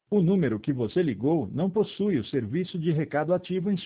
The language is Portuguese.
O número que você ligou não possui o serviço de recado ativo em